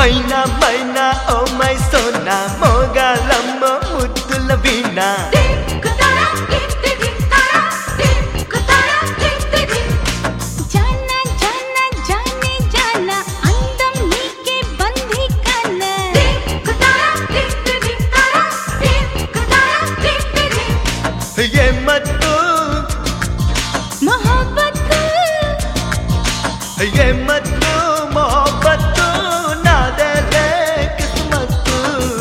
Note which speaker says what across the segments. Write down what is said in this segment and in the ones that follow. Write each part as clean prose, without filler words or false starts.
Speaker 1: Maina Maina oh my Sona మోగాలమ్మ ముద్దుల వీణ మత్తు
Speaker 2: మొహబ్బత్తు
Speaker 1: మత్తు మొహబ్బత్తు నాదలే కిస్మత్తు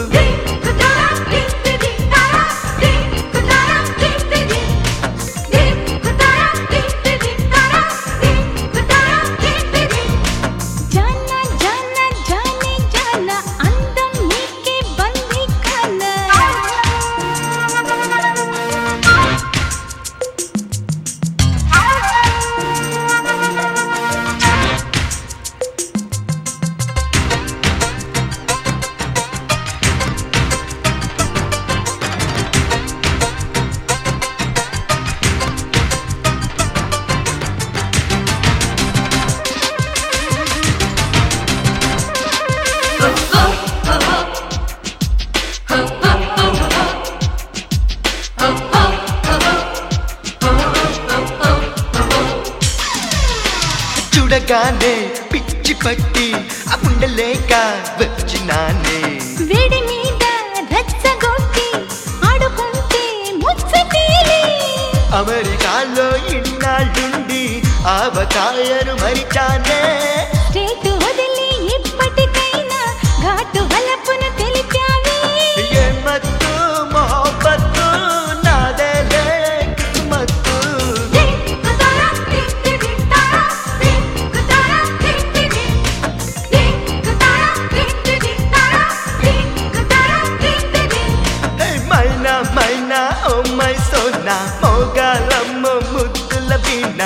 Speaker 2: జానా జానా జానే జానా అందం నీకే బందీ ఖానా
Speaker 1: చూడగానే పిచ్చి పట్టి అప్పుండలేక వచ్చినానే
Speaker 2: వేడి మీద రచ్చగొట్టి ఆడుకుంటే ముచ్చటేలే
Speaker 1: అమెరికాలో ఇన్నాళ్ళుండి ఆవకాయను మరిచానే
Speaker 2: స్టేట్ వదిలి ఇప్పటికైనా ఘాటు వలపును తెలిపావే
Speaker 1: మత్తు మొహబ్బత్తు నాదలే కిస్మత్తు మైనా మైనా ఓ మై సోనా మోగాలమ్మ ముద్దుల వీణ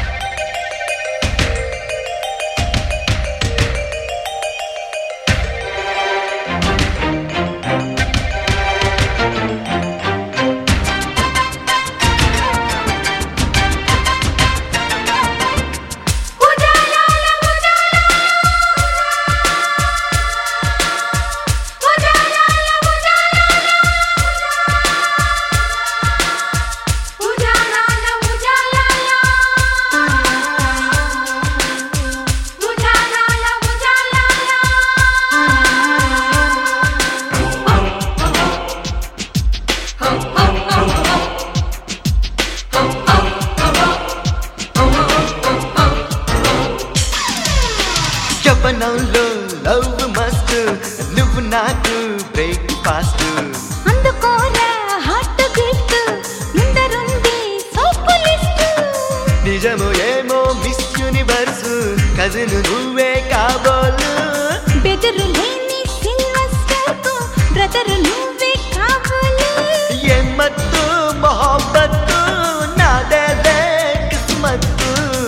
Speaker 1: యవ్వనంలో లవ్ మస్త్ నువ్వు నాకు బ్రేక్ ఫాస్ట్
Speaker 2: అందుకోరా హాట్ గిఫ్ట్ ముందరుంది సోపు లిస్ట్
Speaker 1: నిజము ఏమో మిస్ యూనివర్స్ కజిన్ నువ్వే కాబోలు
Speaker 2: బెదరు లేని సిల్వస్టర్ కు బ్రదర్ నువ్వే కావాలి
Speaker 1: మత్తు మొహబ్బత్తు నాదలే కిస్మత్తు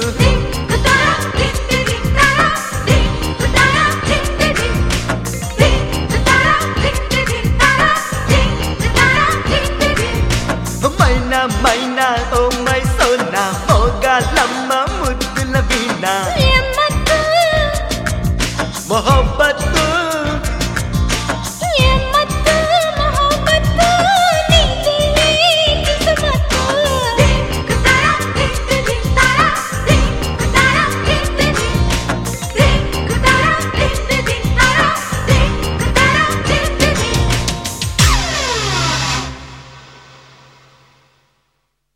Speaker 1: మైనా మైనా ఓ మై సోనా మోగాలమ్మ ముద్దుల వీణ
Speaker 2: మత్తు
Speaker 1: మొహబ్బ